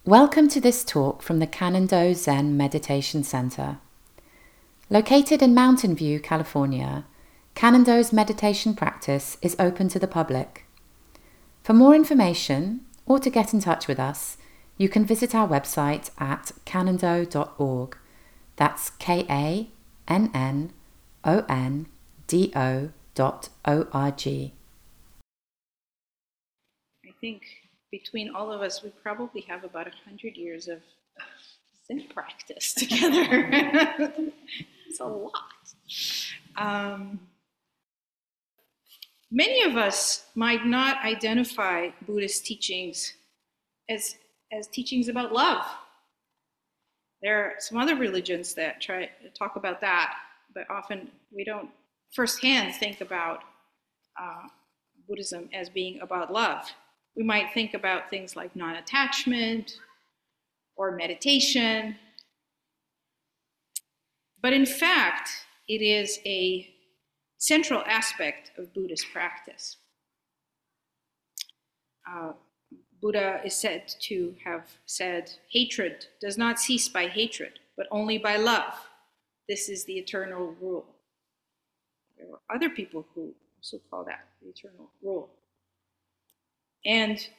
Welcome to this talk from the Cannon-Do Zen Meditation Center. Located in Mountain View, California, Cannon-Do's meditation practice is open to the public. For more information or to get in touch with us, you can visit our website at cannondo.org. That's KANNONDO.org. I think between all of us, we probably have about 100 years of Zen practice together. It's a lot. Many of us might not identify Buddhist teachings as teachings about love. There are some other religions that try to talk about that, but often we don't firsthand think about Buddhism as being about love. We might think about things like non-attachment or meditation, but in fact, it is a central aspect of Buddhist practice. Buddha is said to have said, "Hatred does not cease by hatred, but only by love. This is the eternal rule." There are other people who also call that the eternal rule. And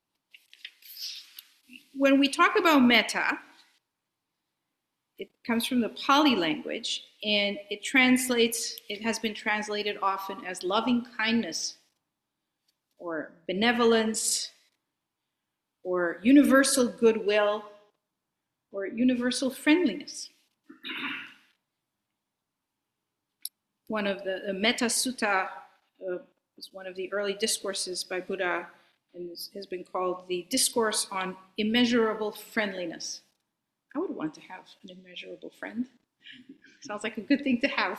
when we talk about metta, it comes from the Pali language, and it has been translated often as loving kindness, or benevolence, or universal goodwill, or universal friendliness. One of the Metta Sutta is one of the early discourses by Buddha, and has been called the Discourse on Immeasurable Friendliness. I would want to have an immeasurable friend. Sounds like a good thing to have.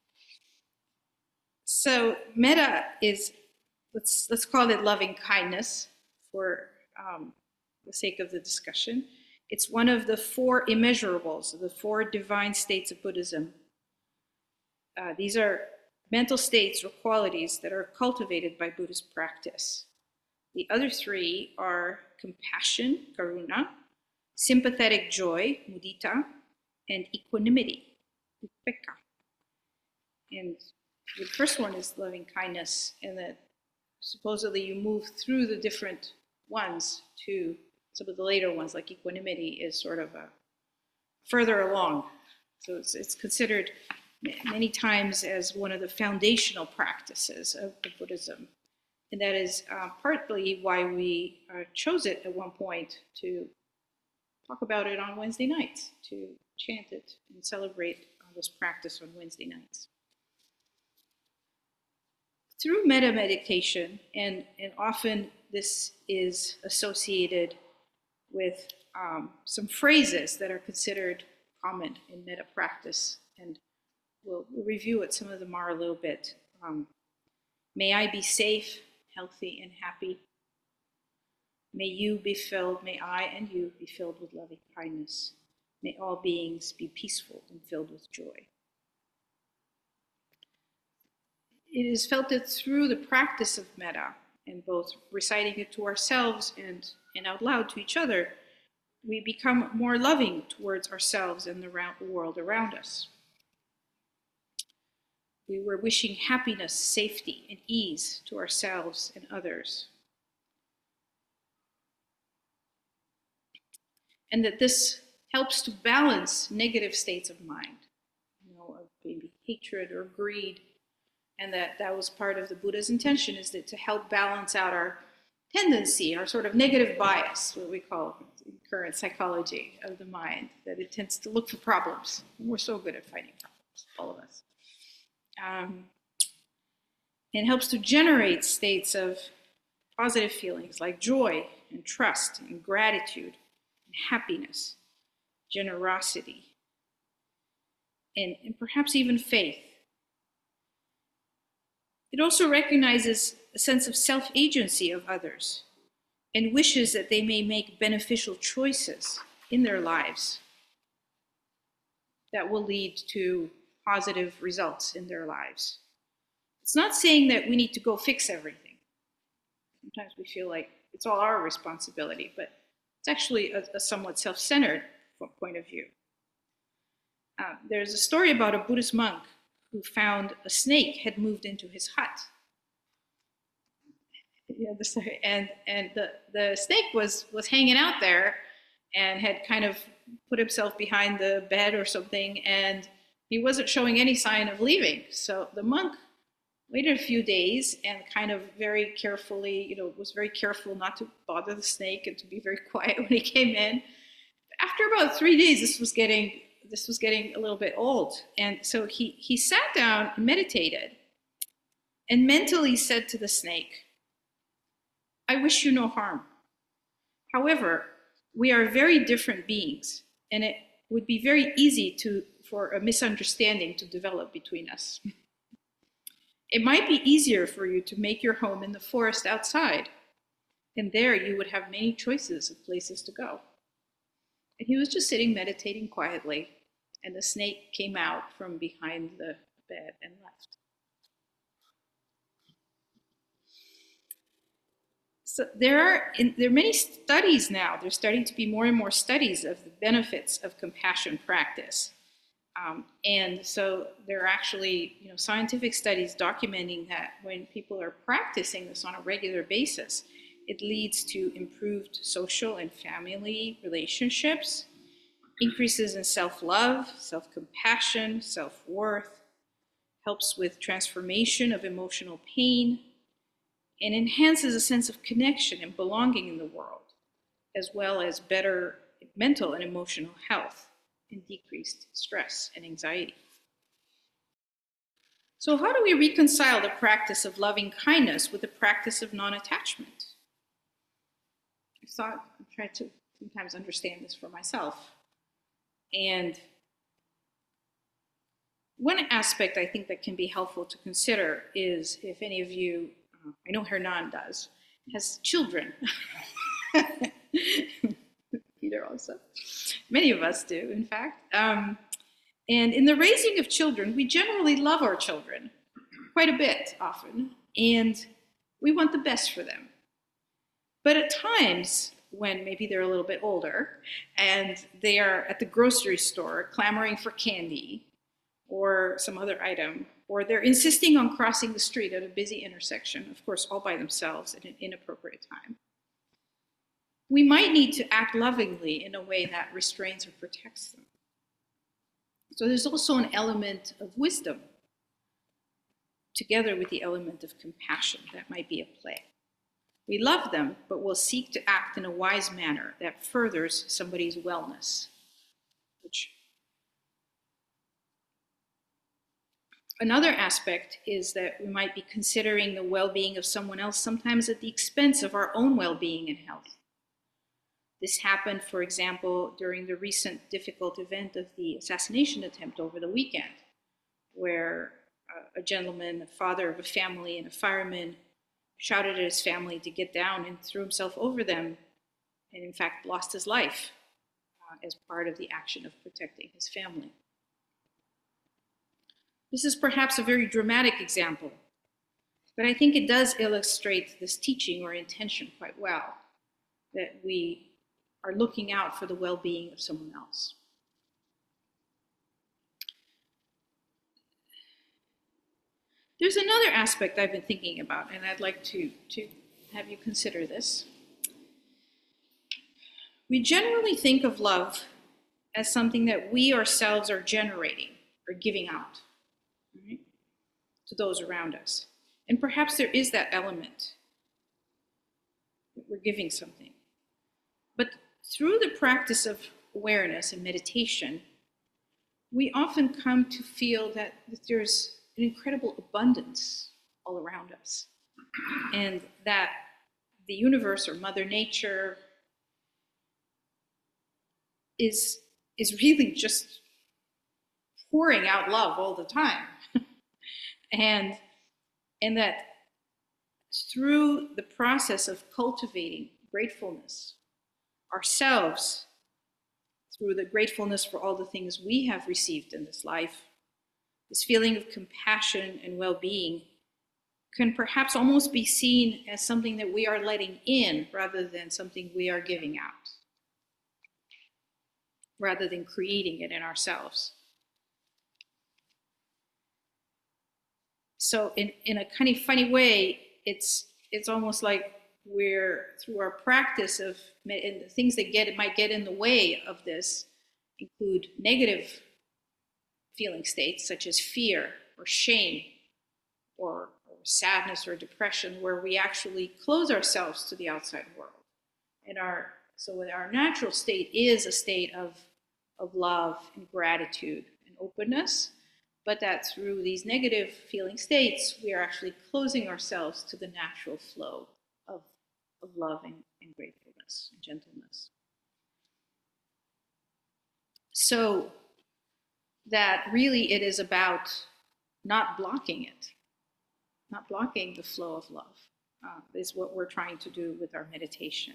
So metta is, let's call it loving kindness for the sake of the discussion. It's one of the four immeasurables, the four divine states of Buddhism. These are mental states or qualities that are cultivated by Buddhist practice. The other three are compassion, karuna, sympathetic joy, mudita, and equanimity, upekkha. And the first one is loving kindness, and that supposedly you move through the different ones to some of the later ones, like equanimity is sort of further along. So it's considered many times as one of the foundational practices of Buddhism. And that is partly why we chose it at one point to talk about it on Wednesday nights, to chant it and celebrate this practice on Wednesday nights. Through metta meditation, and often this is associated with some phrases that are considered common in metta practice, and we'll review what some of them are a little bit. May I be safe, healthy, and happy. May I and you be filled with loving kindness. May all beings be peaceful and filled with joy. It is felt that through the practice of metta, and both reciting it to ourselves and out loud to each other, we become more loving towards ourselves and the world around us. We were wishing happiness, safety, and ease to ourselves and others. And that this helps to balance negative states of mind, of maybe hatred or greed, and that was part of the Buddha's intention, is that to help balance out our tendency, our sort of negative bias, what we call in current psychology of the mind, that it tends to look for problems. We're so good at finding problems, all of us. It helps to generate states of positive feelings like joy and trust and gratitude and happiness, generosity, and perhaps even faith. It also recognizes a sense of self-agency of others and wishes that they may make beneficial choices in their lives that will lead to positive results in their lives. It's not saying that we need to go fix everything. Sometimes we feel like it's all our responsibility, but It's actually a somewhat self-centered point of view. There's a story about a Buddhist monk who found a snake had moved into his hut. Yeah, and the snake was hanging out there and had kind of put himself behind the bed or something, and he wasn't showing any sign of leaving. So the monk waited a few days and kind of very carefully, was very careful not to bother the snake and to be very quiet when he came in. After about 3 days, this was getting a little bit old, and so he sat down, meditated, and mentally said to the snake, "I wish you no harm. However, we are very different beings, and it would be very easy for a misunderstanding to develop between us. It might be easier for you to make your home in the forest outside, and there you would have many choices of places to go." And he was just sitting meditating quietly, and the snake came out from behind the bed and left. So there are many studies now. There's starting to be more and more studies of the benefits of compassion practice. And so there are actually scientific studies documenting that when people are practicing this on a regular basis, it leads to improved social and family relationships, increases in self-love, self-compassion, self-worth, helps with transformation of emotional pain, and enhances a sense of connection and belonging in the world, as well as better mental and emotional health and decreased stress and anxiety. So how do we reconcile the practice of loving kindness with the practice of non-attachment? I try to sometimes understand this for myself. And one aspect I think that can be helpful to consider is if any of you, I know Hernan does, has children. Peter also. Many of us do, in fact. And in the raising of children, we generally love our children quite a bit often, and we want the best for them. But at times, when maybe they're a little bit older and they are at the grocery store clamoring for candy or some other item, or they're insisting on crossing the street at a busy intersection, of course, all by themselves at an inappropriate time, we might need to act lovingly in a way that restrains or protects them. So there's also an element of wisdom together with the element of compassion that might be at play. We love them, but we'll seek to act in a wise manner that furthers somebody's wellness. Another aspect is that we might be considering the well-being of someone else, sometimes at the expense of our own well-being and health. This happened, for example, during the recent difficult event of the assassination attempt over the weekend, where a gentleman, a father of a family and a fireman, shouted at his family to get down and threw himself over them, and in fact lost his life as part of the action of protecting his family. This is perhaps a very dramatic example, but I think it does illustrate this teaching or intention quite well, that we are looking out for the well-being of someone else. There's another aspect I've been thinking about, and I'd like to have you consider this. We generally think of love as something that we ourselves are generating or giving out, right, to those around us. And perhaps there is that element that we're giving something. But through the practice of awareness and meditation, we often come to feel that there's an incredible abundance all around us, and that the universe or Mother Nature is really just pouring out love all the time. and that through the process of cultivating gratefulness ourselves, through the gratefulness for all the things we have received in this life, this feeling of compassion and well-being can perhaps almost be seen as something that we are letting in rather than something we are giving out. rather than creating it in ourselves. So in a kind of funny way, it's almost like we're, through our practice of, and the things that might get in the way of this include negative feeling states such as fear or shame or sadness or depression, where we actually close ourselves to the outside world. And our natural state is a state of love and gratitude and openness, but that through these negative feeling states, we are actually closing ourselves to the natural flow of love and gratefulness and gentleness. So that really it is about not blocking it, not blocking the flow of love, is what we're trying to do with our meditation.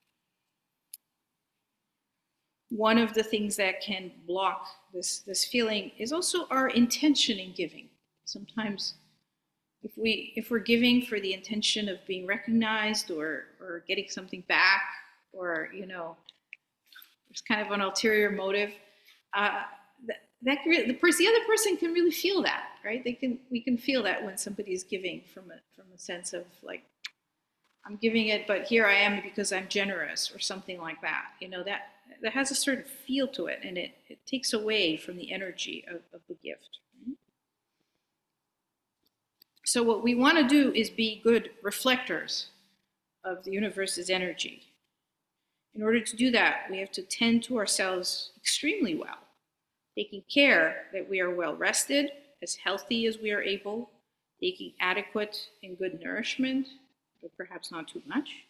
One of the things that can block this feeling is also our intention in giving. Sometimes if we're giving for the intention of being recognized or getting something back, or there's kind of an ulterior motive, the other person can really feel that, right? We can feel that when somebody is giving from a sense of like, I'm giving it, but here I am because I'm generous or something like that. That has a certain feel to it, and it takes away from the energy of the gift. So what we want to do is be good reflectors of the universe's energy. In order to do that, we have to tend to ourselves extremely well, taking care that we are well rested, as healthy as we are able, taking adequate and good nourishment, but perhaps not too much,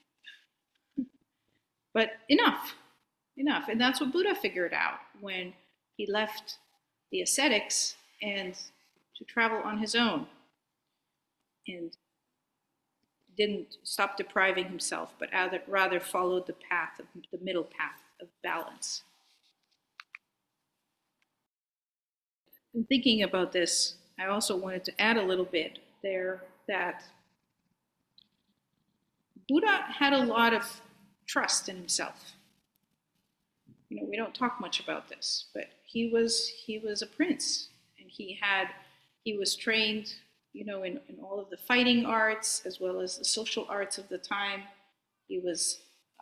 but enough. And that's what Buddha figured out when he left the ascetics and to travel on his own, and didn't stop depriving himself, but rather followed the middle path of balance. In thinking about this, I also wanted to add a little bit there that Buddha had a lot of trust in himself. We don't talk much about this, but he was a prince, and he was trained, in all of the fighting arts as well as the social arts of the time. He was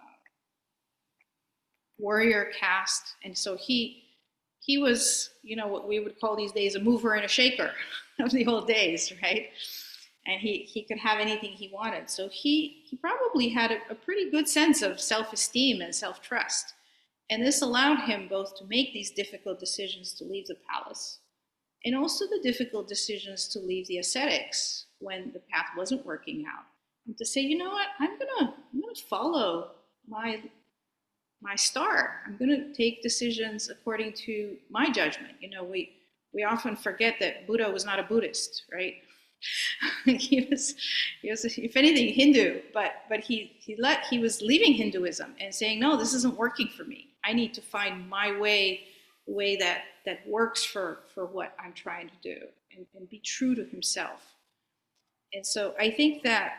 warrior caste, and so he was, what we would call these days a mover and a shaker of the old days, right? And he could have anything he wanted. So he probably had a pretty good sense of self-esteem and self-trust. And this allowed him both to make these difficult decisions to leave the palace, and also the difficult decisions to leave the ascetics when the path wasn't working out. And to say, you know what, I'm gonna follow my star. I'm gonna take decisions according to my judgment. We often forget that Buddha was not a Buddhist, right? he was, if anything, Hindu, but he was leaving Hinduism and saying, no, this isn't working for me. I need to find my way, the way that works for what I'm trying to do, and be true to himself. And so I think that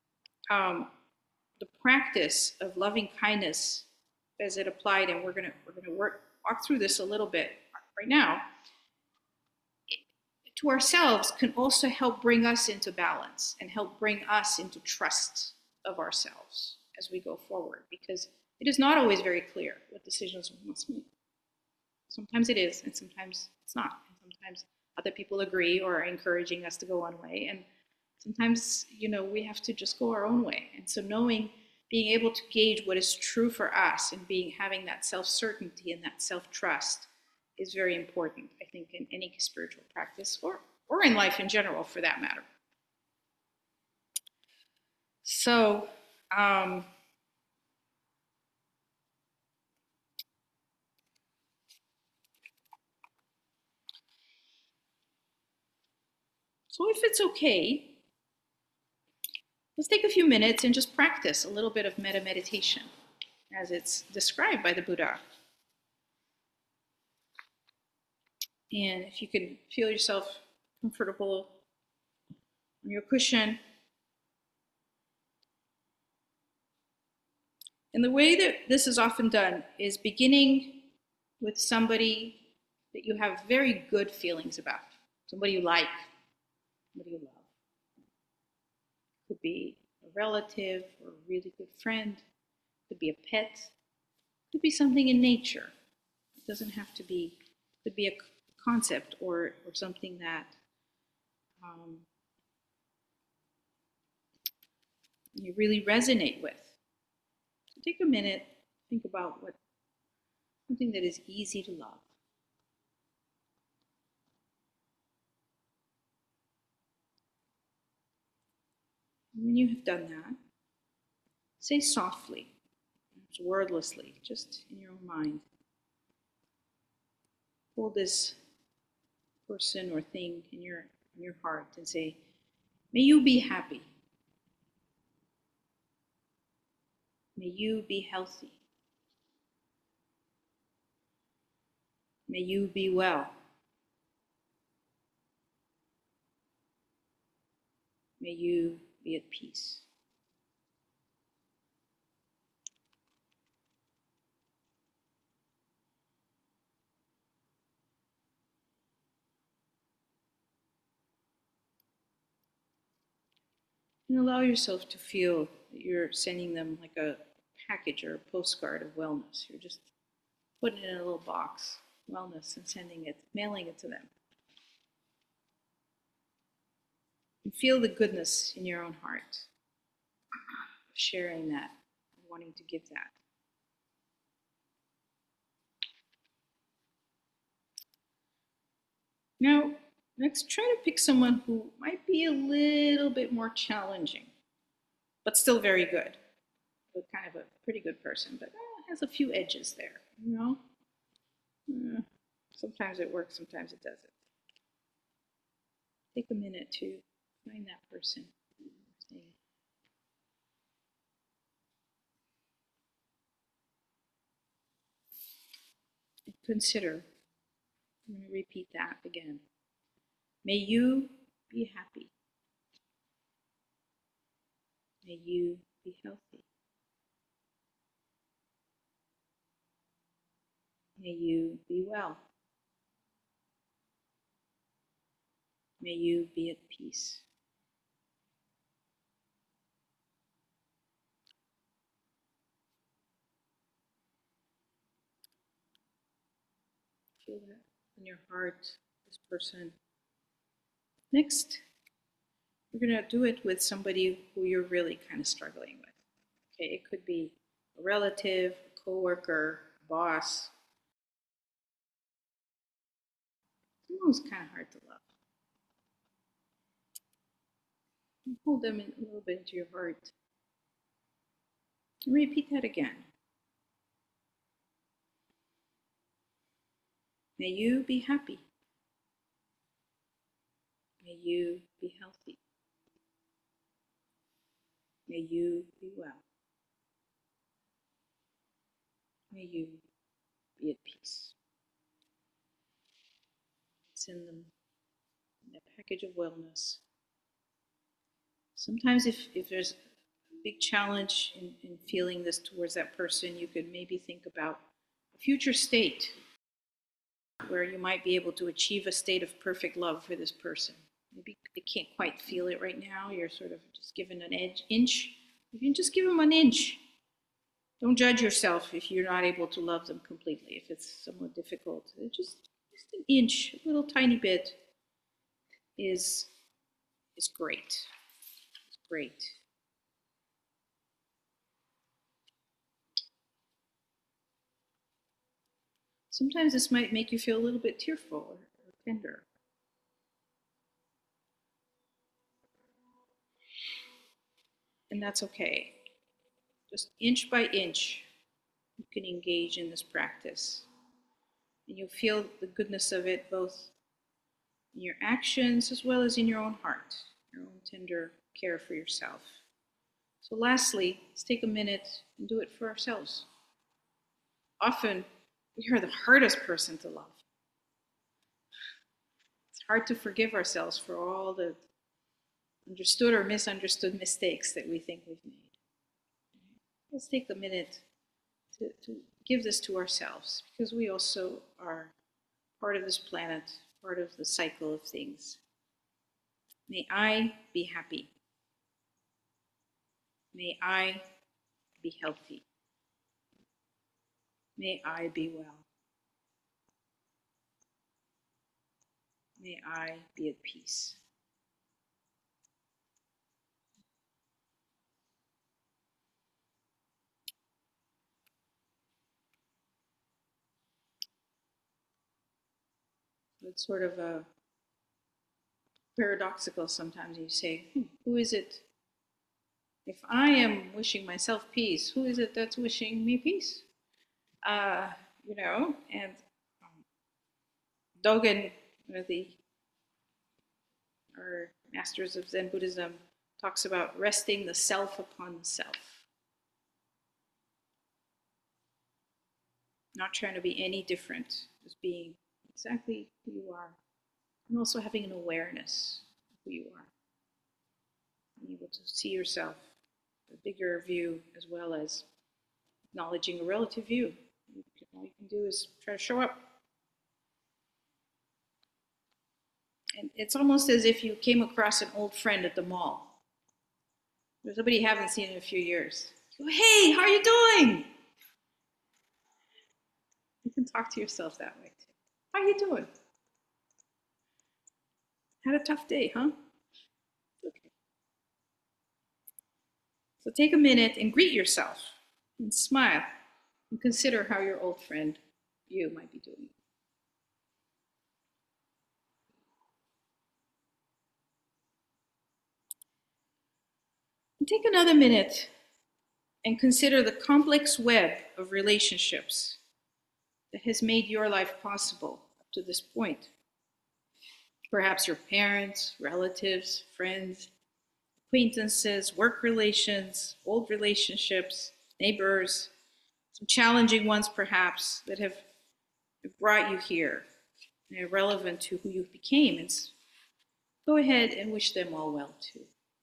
the practice of loving kindness, as it applied, and we're gonna walk through this a little bit right now, to ourselves can also help bring us into balance and help bring us into trust of ourselves as we go forward, because it is not always very clear what decisions we must make. Sometimes it is, and sometimes it's not. And sometimes other people agree or are encouraging us to go one way, and sometimes, we have to just go our own way. And so being able to gauge what is true for us and having that self-certainty and that self-trust is very important, I think, in any spiritual practice or in life in general, for that matter. So, if it's okay, let's take a few minutes and just practice a little bit of metta meditation as it's described by the Buddha. And if you can feel yourself comfortable on your cushion. And the way that this is often done is beginning with somebody that you have very good feelings about, somebody you like, somebody you love. Could be a relative or a really good friend, could be a pet, could be something in nature. It doesn't have to be, could be a concept or something that you really resonate with. So take a minute, think about what something that is easy to love. And when you have done that, say softly, wordlessly, just in your own mind. Hold this person or thing in your heart and say, may you be happy. May you be healthy. May you be well. May you be at peace. And allow yourself to feel that you're sending them like a package or a postcard of wellness. You're just putting it in a little box, wellness, and sending it, mailing it to them. And feel the goodness in your own heart, sharing that, wanting to give that. Now, let's try to pick someone who might be a little bit more challenging, but still very good. But kind of a pretty good person, but has a few edges there, you know? Sometimes it works, sometimes it doesn't. Take a minute to find that person. Consider, I'm going to repeat that again. May you be happy. May you be healthy. May you be well. May you be at peace. Feel that in your heart, this person. Next, we're going to do it with somebody who you're really kind of struggling with. Okay, it could be a relative, a coworker, a boss. Someone's kind of hard to love. And hold them in a little bit into your heart. And repeat that again. May you be happy. May you be healthy. May you be well. May you be at peace. Send them a package of wellness. Sometimes if there's a big challenge in feeling this towards that person, you could maybe think about a future state where you might be able to achieve a state of perfect love for this person. Maybe they can't quite feel it right now. You're sort of just given an inch. You can just give them an inch. Don't judge yourself if you're not able to love them completely, if it's somewhat difficult. Just an inch, a little tiny bit is great. It's great. Sometimes this might make you feel a little bit tearful or tender. And that's okay. Just inch by inch, you can engage in this practice. And you'll feel the goodness of it both in your actions as well as in your own heart, your own tender care for yourself. So lastly, let's take a minute and do it for ourselves. Often, we are the hardest person to love. It's hard to forgive ourselves for all the understood or misunderstood mistakes that we think we've made. Let's take a minute to give this to ourselves, because we also are part of this planet, part of the cycle of things. May I be happy. May I be healthy. May I be well. May I be at peace. It's sort of a paradoxical sometimes. You say, who is it? If I am wishing myself peace, who is it that's wishing me peace? And Dogen, one of our masters of Zen Buddhism, talks about resting the self upon the self. Not trying to be any different, just being exactly who you are. And also having an awareness of who you are. Being able to see yourself, a bigger view, as well as acknowledging a relative view. All you can do is try to show up. And it's almost as if you came across an old friend at the mall. There's somebody you haven't seen in a few years. You go, hey, how are you doing? You can talk to yourself that way too. How are you doing? Had a tough day, huh? Okay. So take a minute and greet yourself and smile and consider how your old friend you might be doing. And take another minute and consider the complex web of relationships that has made your life possible up to this point. Perhaps your parents, relatives, friends, acquaintances, work relations, old relationships, neighbors, some challenging ones perhaps that have brought you here and are relevant to who you became. And go ahead and wish them all well too.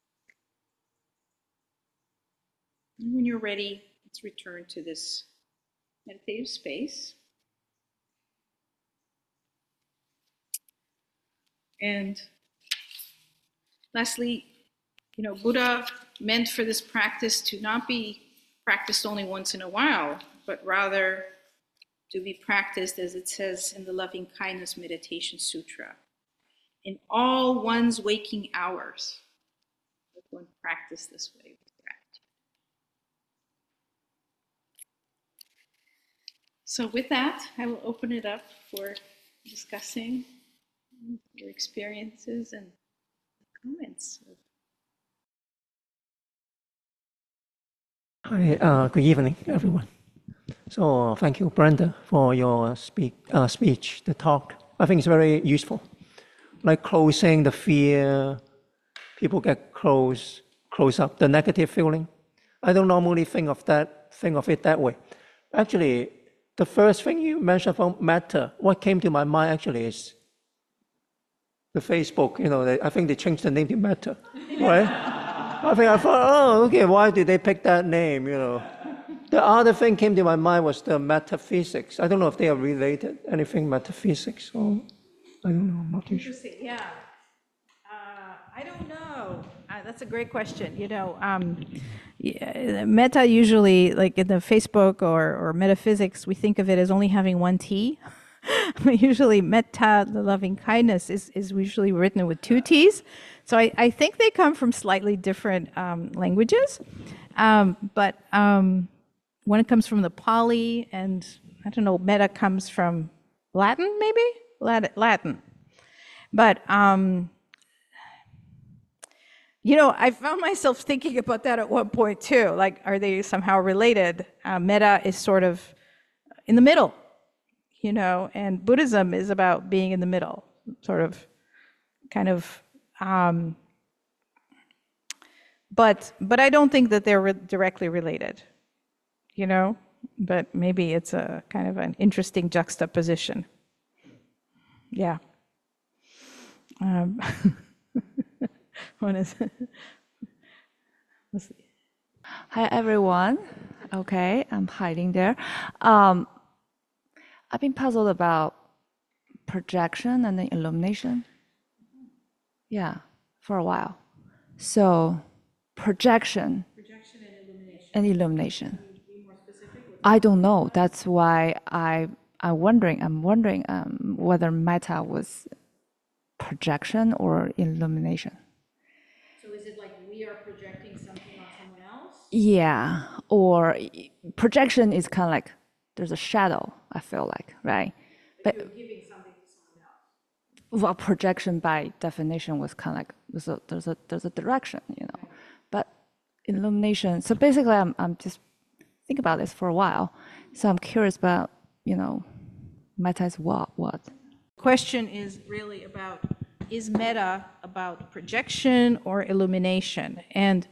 And when you're ready, let's return to this meditative space. And lastly, Buddha meant for this practice to not be practiced only once in a while, but rather to be practiced, as it says in the Loving Kindness Meditation Sutra, in all one's waking hours. Let one practice this way with gratitude. So with that, I will open it up for discussing your experiences and comments. Hi, good evening, everyone. So thank you, Brenda, for your speech, the talk. I think it's very useful. Like closing the fear, people get close up, the negative feeling. I don't normally think of it that way. Actually, the first thing you mentioned about Meta, what came to my mind actually is the Facebook. I think they changed the name to Meta, right? I thought, oh, okay, why did they pick that name, The other thing came to my mind was the metaphysics. I don't know if they are related, anything metaphysics, or I don't know. I'm not too sure. Interesting, yeah. I don't know. That's a great question. Meta usually, like in the Facebook or metaphysics, we think of it as only having one T. Usually metta, the loving kindness, is usually written with two T's. So I think they come from slightly different languages. But when it comes from the Pali, and I don't know, metta comes from Latin, maybe? Latin. But, I found myself thinking about that at one point too. Like, are they somehow related? Metta is sort of in the middle, and Buddhism is about being in the middle, sort of, kind of. But I don't think that they're directly related, But maybe it's a kind of an interesting juxtaposition. Yeah. What is it? Let's see. Hi everyone. Okay, I'm hiding there. I've been puzzled about projection and then illumination. Yeah, for a while. So projection and illumination. I don't know. That's why I'm wondering whether meta was projection or illumination. So is it like we are projecting something on someone else? Yeah, or projection is kind of like there's a shadow, I feel like, right? But You're giving something to someone else. well, projection by definition was kind of like there's a direction, But illumination. So basically, I'm just think about this for a while. So I'm curious about meta is what? Question is really about, is meta about projection or illumination? And,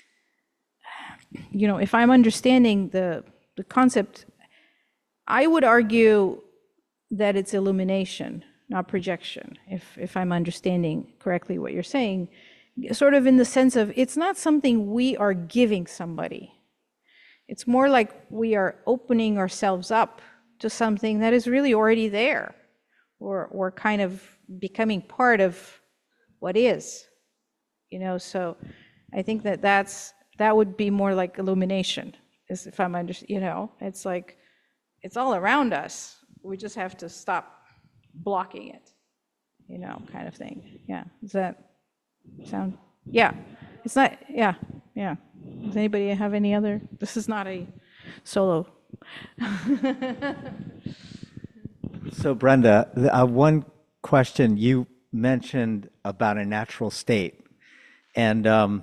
if I'm understanding the concept, I would argue that it's illumination, not projection, if I'm understanding correctly what you're saying, sort of in the sense of it's not something we are giving somebody. It's more like we are opening ourselves up to something that is really already there, or kind of becoming part of what is, so I think that would be more like illumination, is if I'm it's like, it's all around us. We just have to stop blocking it, kind of thing. Yeah. Does that sound? Yeah. It's not, yeah. Does anybody have any other? This is not a solo. So Brenda, one question you mentioned about a natural state and of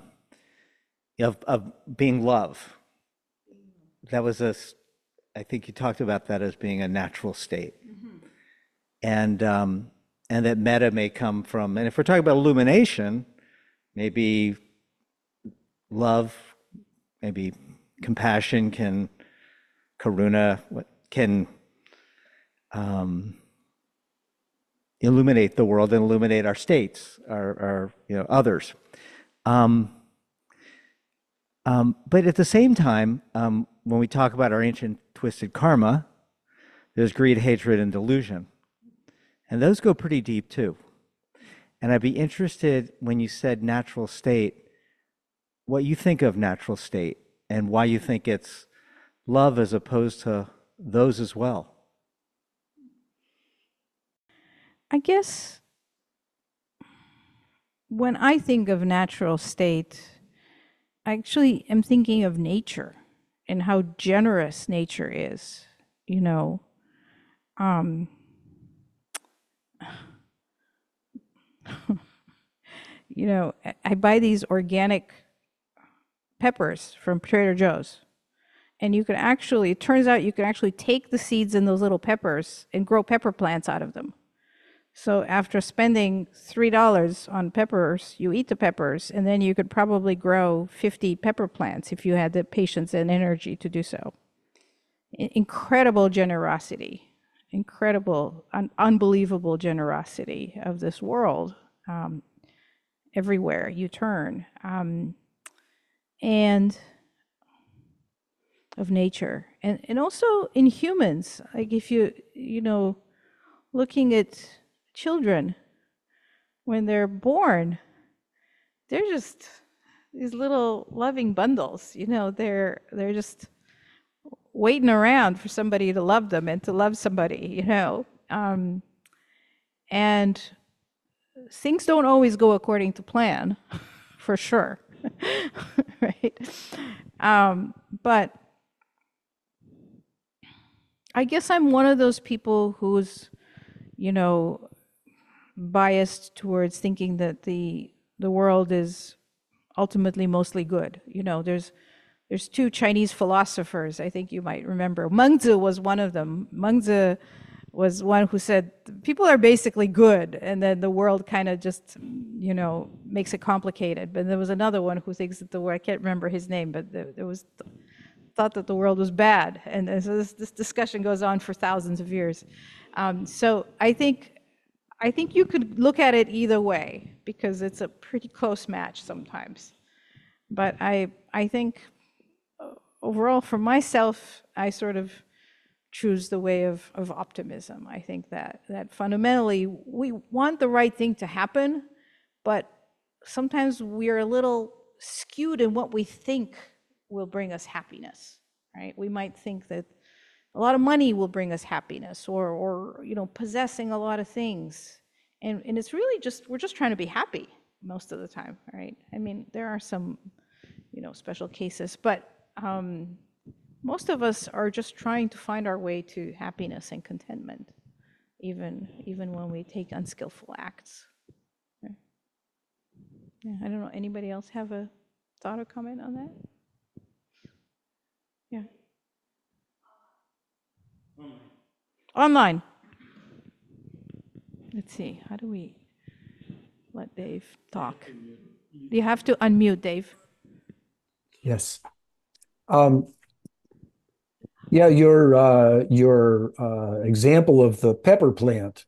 being love. That was I think you talked about that as being a natural state. And that meta may come from, and if we're talking about illumination, maybe love, maybe compassion karuna can illuminate the world and illuminate our states, our others. But at the same time, when we talk about our ancient twisted karma, there's greed, hatred, and delusion. And those go pretty deep too. And I'd be interested, when you said natural state, what you think of natural state and why you think it's love as opposed to those as well. I guess when I think of natural state, I actually am thinking of nature and how generous nature is, I buy these organic peppers from Trader Joe's, and it turns out you can actually take the seeds in those little peppers and grow pepper plants out of them. So after spending $3 on peppers, you eat the peppers, and then you could probably grow 50 pepper plants if you had the patience and energy to do so. Incredible generosity, unbelievable generosity of this world, everywhere you turn, and of nature, and also in humans. Like if looking at children, when they're born, they're just these little loving bundles. They're just waiting around for somebody to love them and to love somebody. And things don't always go according to plan, for sure, right? But I guess I'm one of those people who's, biased towards thinking that the world is ultimately mostly good. There's two Chinese philosophers, I think you might remember. Mengzi was one of them. Mengzi was one who said people are basically good, and then the world kind of just, makes it complicated. But there was another one who thinks that the world, I can't remember his name, but there was thought that the world was bad, and so this discussion goes on for thousands of years. So I think you could look at it either way, because it's a pretty close match sometimes. But I think overall, for myself, I sort of choose the way of optimism. I think that fundamentally we want the right thing to happen, but sometimes we're a little skewed in what we think will bring us happiness, right? We might think that a lot of money will bring us happiness, or possessing a lot of things. And it's really just, we're just trying to be happy most of the time, right? I mean, there are some, special cases, but most of us are just trying to find our way to happiness and contentment, even when we take unskillful acts. Okay. Yeah, I don't know. Anybody else have a thought or comment on that? Yeah. Online. Let's see. How do we let Dave talk? You have to unmute, Dave. Yes. Yeah, your example of the pepper plant.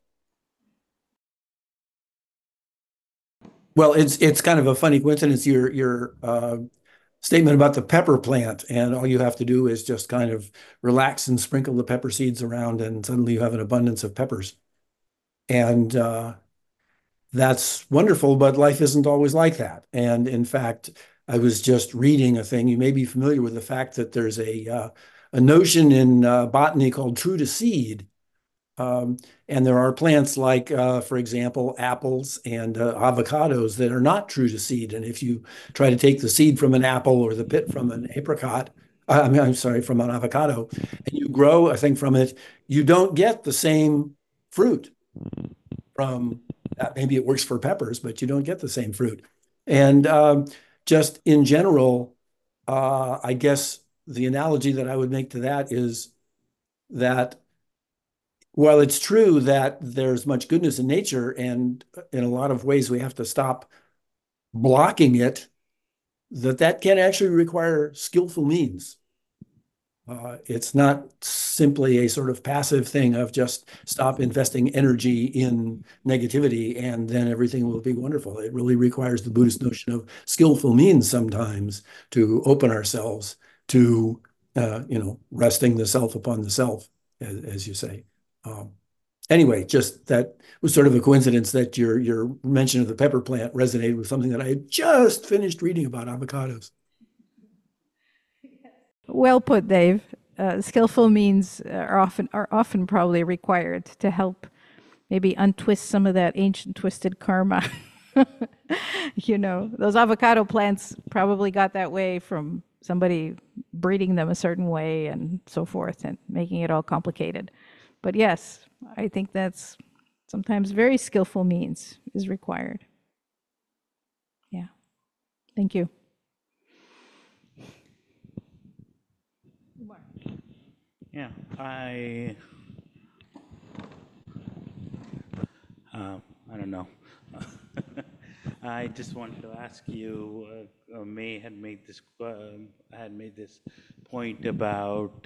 Well, it's kind of a funny coincidence, your statement about the pepper plant, and all you have to do is just kind of relax and sprinkle the pepper seeds around, and suddenly you have an abundance of peppers. And that's wonderful, but life isn't always like that. And in fact, I was just reading a thing. You may be familiar with the fact that there's a notion in botany called true to seed. And there are plants like, for example, apples and avocados that are not true to seed. And if you try to take the seed from an apple or the pit from an apricot, I'm sorry, from an avocado, and you grow a thing from it, you don't get the same fruit from maybe it works for peppers, but you don't get the same fruit. And just in general, I guess the analogy that I would make to that is that while it's true that there's much goodness in nature, and in a lot of ways we have to stop blocking it, that can actually require skillful means. It's not simply a sort of passive thing of just stop investing energy in negativity and then everything will be wonderful. It really requires the Buddhist notion of skillful means sometimes to open ourselves to, resting the self upon the self, as you say. Anyway, just that was sort of a coincidence that your mention of the pepper plant resonated with something that I had just finished reading about avocados. Well put, Dave. Skillful means are often probably required to help maybe untwist some of that ancient twisted karma. Those avocado plants probably got that way from somebody breeding them a certain way and so forth, and making it all complicated. But yes, I think that's sometimes very skillful means is required. Yeah. Thank you. Yeah, I don't know. I just wanted to ask you. May had made this point about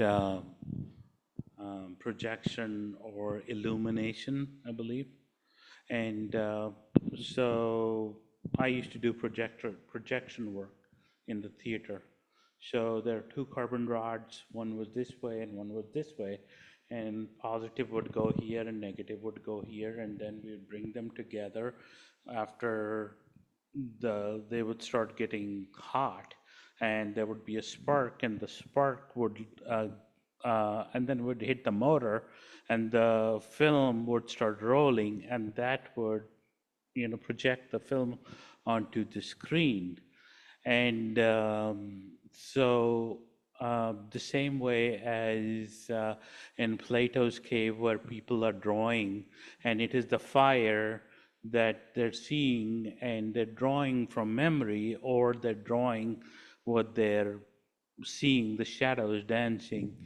projection or illumination, I believe, and so I used to do projection work in the theater. So there are two carbon rods, one was this way and one was this way, and positive would go here and negative would go here, and then we would bring them together after they would start getting hot, and there would be a spark, and the spark would and then would hit the motor, and the film would start rolling, and that would project the film onto the screen. And so the same way as in Plato's cave, where people are drawing, and it is the fire that they're seeing, and they're drawing from memory, or they're drawing what they're seeing, the shadows dancing.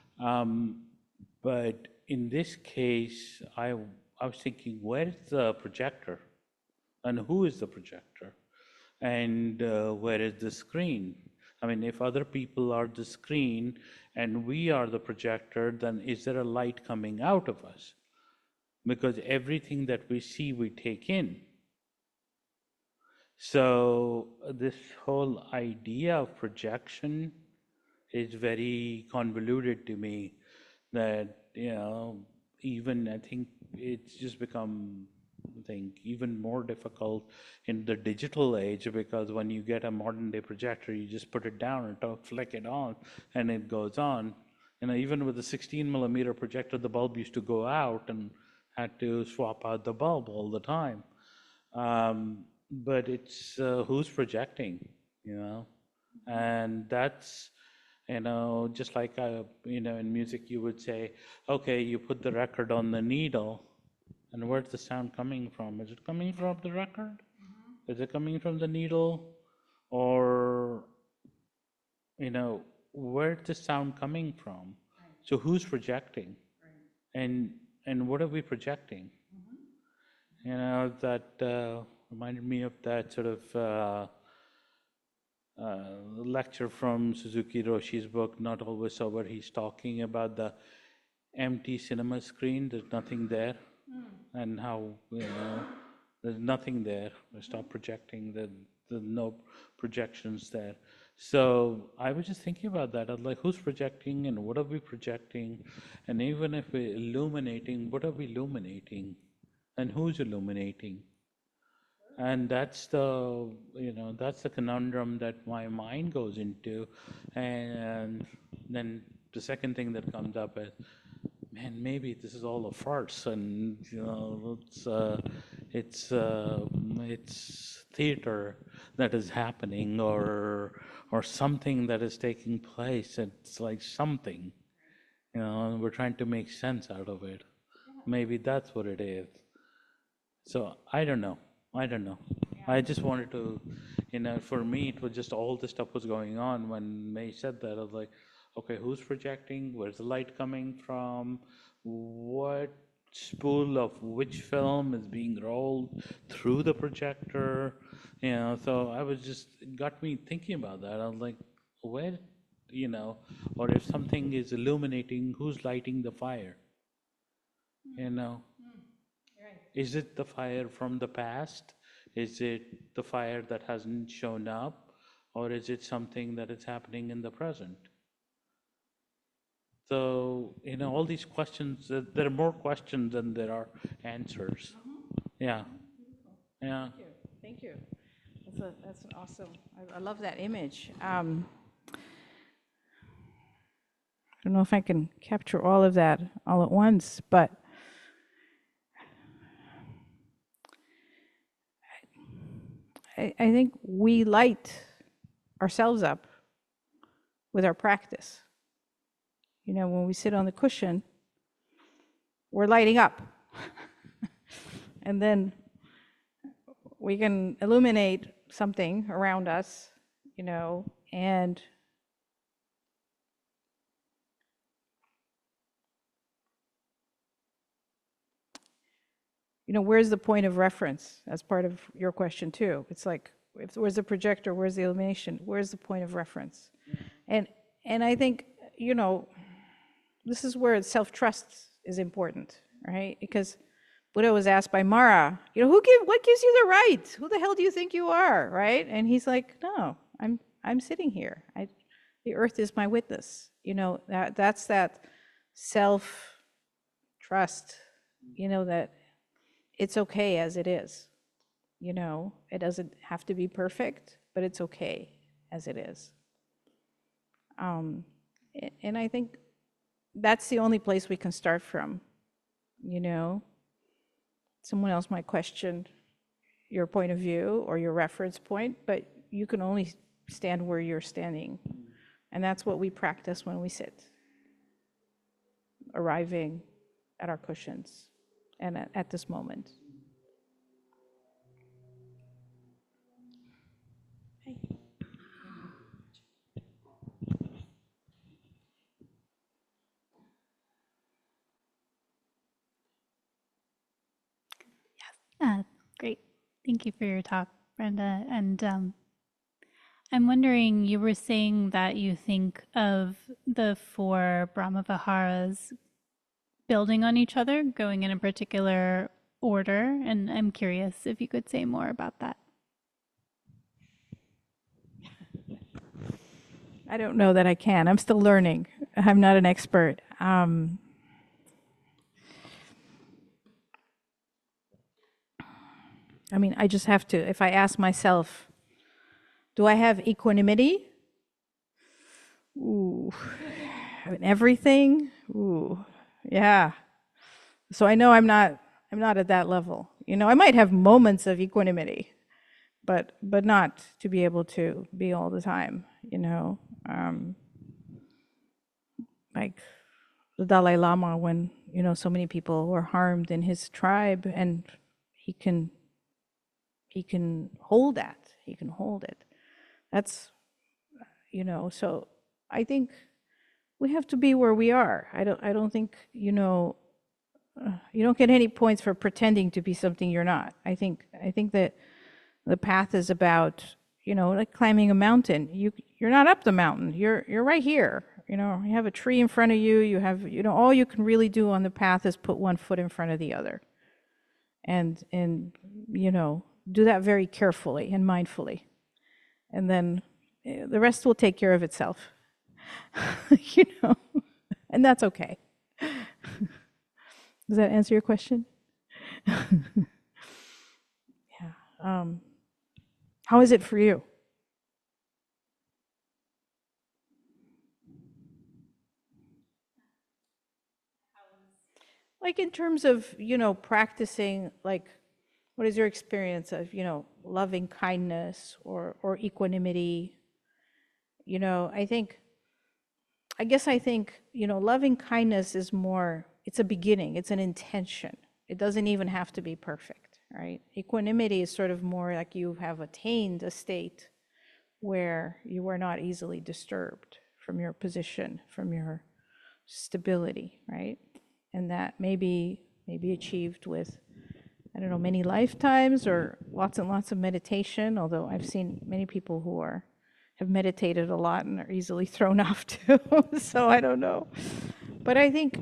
But in this case, I was thinking, where is the projector? And who is the projector? And where is the screen? I mean, if other people are the screen and we are the projector, then is there a light coming out of us? Because everything that we see, we take in. So this whole idea of projection is very convoluted to me that, even I think it's just become, I think, even more difficult in the digital age, because when you get a modern day projector, you just put it down and flick it on and it goes on. Even with the 16mm projector, the bulb used to go out and had to swap out the bulb all the time. But it's who's projecting, and that's, just like, in music, you would say, okay, you put the record on the needle, and where's the sound coming from? Is it coming from the record? Is it coming from the needle? Or, where's the sound coming from? So who's projecting? And what are we projecting? That reminded me of that sort of lecture from Suzuki Roshi's book, Not Always Sober. He's talking about the empty cinema screen, there's nothing there, and how, there's nothing there. We stop projecting, there's no projections there. So I was just thinking about that. I was like, who's projecting and what are we projecting? And even if we're illuminating, what are we illuminating? And who's illuminating? And that's the, that's the conundrum that my mind goes into. And then the second thing that comes up is, man, maybe this is all a farce, and it's theater that is happening, or something that is taking place. It's like something, and we're trying to make sense out of it. Maybe that's what it is. So I don't know. I just wanted to, for me, it was just all this stuff was going on when May said that. I was like, okay, who's projecting? Where's the light coming from? What spool of which film is being rolled through the projector? So I was just, it got me thinking about that. I was like, where, or if something is illuminating, who's lighting the fire? Is it the fire from the past? Is it the fire that hasn't shown up? Or is it something that is happening in the present? So, all these questions, there are more questions than there are answers. Yeah. Yeah. Thank you. That's an awesome, I love that image. I don't know if I can capture all of that all at once, but I think we light ourselves up with our practice. When we sit on the cushion, we're lighting up. And then we can illuminate something around us, and where's the point of reference as part of your question too? It's like, where's the projector? Where's the illumination? Where's the point of reference? And I think, this is where self-trust is important, right? Because Buddha was asked by Mara, what gives you the right? Who the hell do you think you are, right? And he's like, no, I'm sitting here. The earth is my witness. That's that self-trust, that it's okay as it is. It doesn't have to be perfect, but it's okay as it is. And I think that's the only place we can start from. Someone else might question your point of view or your reference point, but you can only stand where you're standing. And that's what we practice when we sit, arriving at our cushions and at this moment. Great. Thank you for your talk, Brenda. And I'm wondering, you were saying that you think of the four Brahmaviharas building on each other, going in a particular order, and I'm curious if you could say more about that. I don't know that I can. I'm still learning. I'm not an expert. I mean, I just have to, if I ask myself, do I have equanimity? Ooh, in everything? Ooh, yeah. So I know I'm not at that level. You know, I might have moments of equanimity, but not to be able to be all the time, you know. Like the Dalai Lama, when, you know, so many people were harmed in his tribe, and he can hold that. He can hold it. That's, you know, so I think we have to be where we are. I don't think, you know, you don't get any points for pretending to be something you're not. I think that the path is about, you know, like climbing a mountain. You're not up the mountain. You're right here. You know, you have a tree in front of you. You have, you know, all you can really do on the path is put one foot in front of the other, and you know, do that very carefully and mindfully, and then the rest will take care of itself. You know, and that's okay. Does that answer your question? Yeah. How is it for you? Like in terms of, you know, practicing, like, what is your experience of, you know, loving kindness or equanimity? You know, I guess I think, you know, loving kindness is more, it's a beginning, it's an intention. It doesn't even have to be perfect, right? Equanimity is sort of more like you have attained a state where you are not easily disturbed from your position, from your stability, right? And that may be achieved with, I don't know, many lifetimes or lots and lots of meditation, although I've seen many people who have meditated a lot and are easily thrown off too. So I don't know. But I think,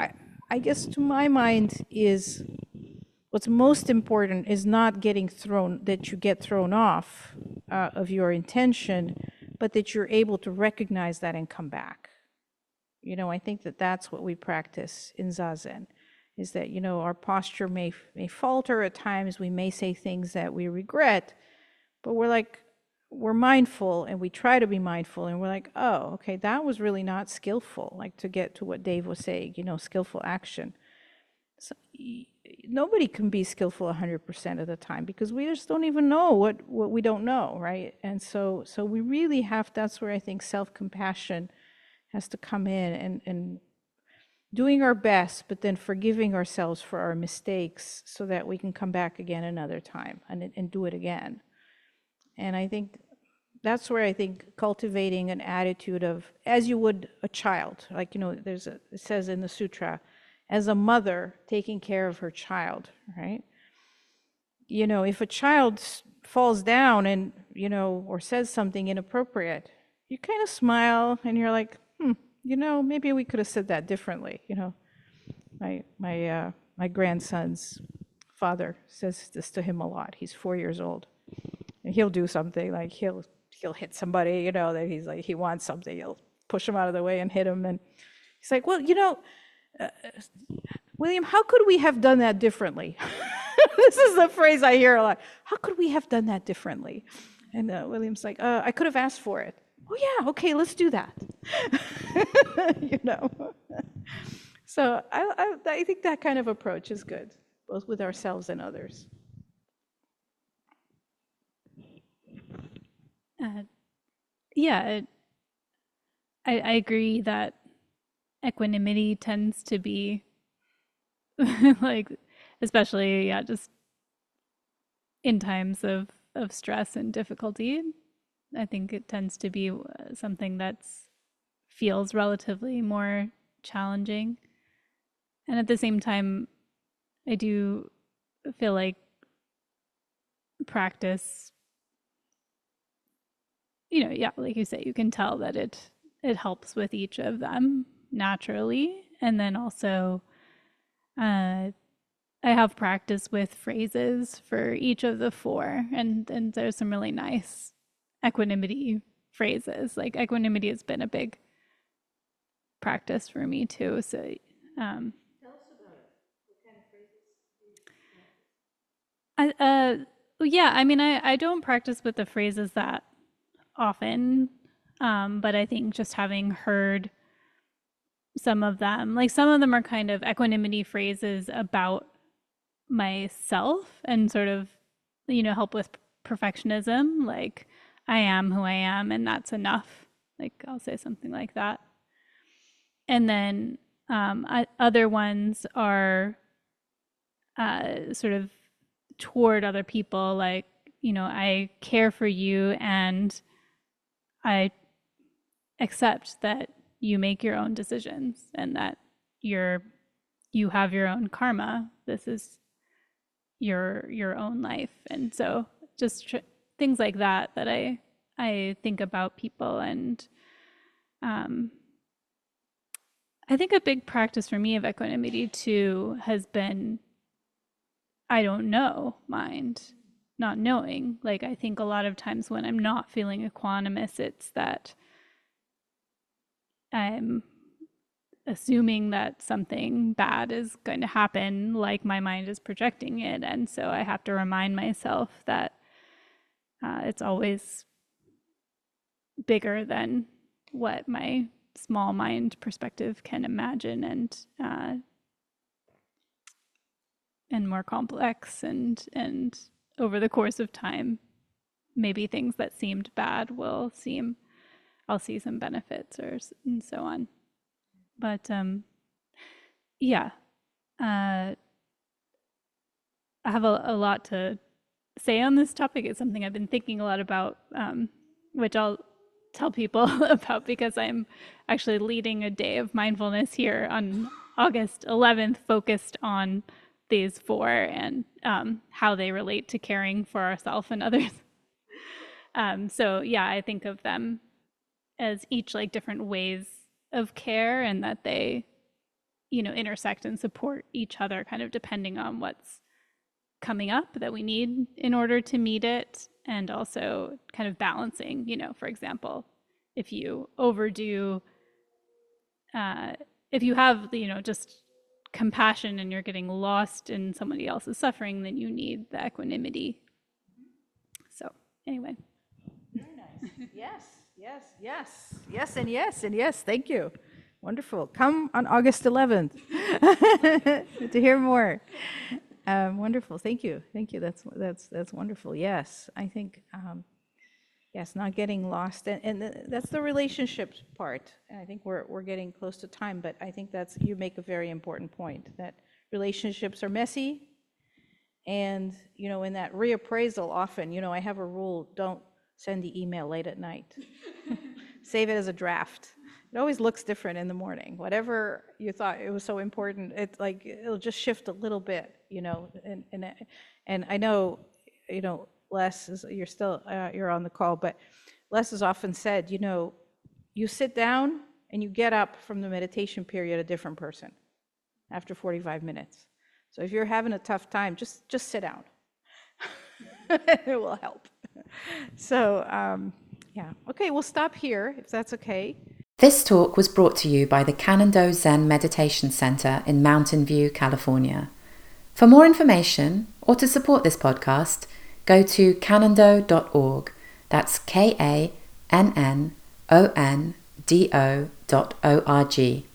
I guess to my mind is what's most important is not that you get thrown off of your intention, but that you're able to recognize that and come back. You know, I think that that's what we practice in Zazen, is that, you know, our posture may falter at times. We may say things that we regret, but we're mindful, and we try to be mindful, and we're like, oh, okay, that was really not skillful, like to get to what Dave was saying, you know, skillful action. So, nobody can be skillful 100% of the time, because we just don't even know what we don't know, right? And so we really have, that's where I think self-compassion has to come in, and doing our best, but then forgiving ourselves for our mistakes so that we can come back again another time and do it again. And I think that's where I think cultivating an attitude of, as you would a child, like, you know, it says in the sutra, as a mother taking care of her child, right? You know, if a child falls down and, you know, or says something inappropriate, you kind of smile and you're like, you know, maybe we could have said that differently. You know, my grandson's father says this to him a lot. He's 4 years old, and he'll do something like he'll hit somebody. You know, that he's like, he wants something. He'll push him out of the way and hit him, and he's like, well, you know, William, how could we have done that differently? This is the phrase I hear a lot. How could we have done that differently? And William's like, I could have asked for it. Oh yeah, okay, let's do that. You know. So I think that kind of approach is good, both with ourselves and others. Yeah, I agree that equanimity tends to be like, especially, yeah, just in times of stress and difficulty. I think it tends to be something that feels relatively more challenging. And at the same time, I do feel like practice, you know, yeah, like you say, you can tell that it helps with each of them naturally. And then also, I have practice with phrases for each of the four, and there's some really nice equanimity phrases. Like equanimity has been a big practice for me too. So, tell us about it. What kind of phrases? Yeah, I mean, I don't practice with the phrases that often, but I think just having heard some of them, like some of them are kind of equanimity phrases about myself and sort of, help with perfectionism, like I am who I am and that's enough. Like I'll say something like that. And then other ones are sort of toward other people, like, I care for you and I accept that you make your own decisions and that you have your own karma. This is your own life. And so just things like that I think about people. And I think a big practice for me of equanimity too has been, I don't know, mind, not knowing. Like I think a lot of times when I'm not feeling equanimous, it's that I'm assuming that something bad is going to happen, like my mind is projecting it. And so I have to remind myself that it's always bigger than what my small mind perspective can imagine, and more complex, and over the course of time, maybe things that seemed bad I'll see some benefits and so on. But yeah, I have a lot to say on this topic. It's something I've been thinking a lot about, which I'll tell people about because I'm actually leading a day of mindfulness here on August 11th, focused on these 4 and how they relate to caring for ourselves and others. So yeah, I think of them as each like different ways of care, and that they, intersect and support each other kind of depending on what's coming up that we need in order to meet it. And also kind of balancing, for example, if you overdo, if you have, just compassion and you're getting lost in somebody else's suffering, then you need the equanimity. So anyway. Very nice. Yes, and yes. Thank you. Wonderful. Come on August 11th to hear more. Wonderful. Thank you. That's wonderful. Yes, I think yes, not getting lost, and that's the relationships part. And I think we're getting close to time, but I think you make a very important point that relationships are messy, and in that reappraisal, often I have a rule: don't send the email late at night. Save it as a draft. It always looks different in the morning. Whatever you thought it was so important, it'll just shift a little bit, and I know, Les you're on the call, but Les has often said, you sit down and you get up from the meditation period a different person after 45 minutes. So if you're having a tough time, just sit down. It will help. So yeah, okay, we'll stop here if that's okay. This talk was brought to you by the Kannon-Do Zen Meditation Center in Mountain View, California. For more information or to support this podcast, go to kannondo.org. That's KANNONDO.org.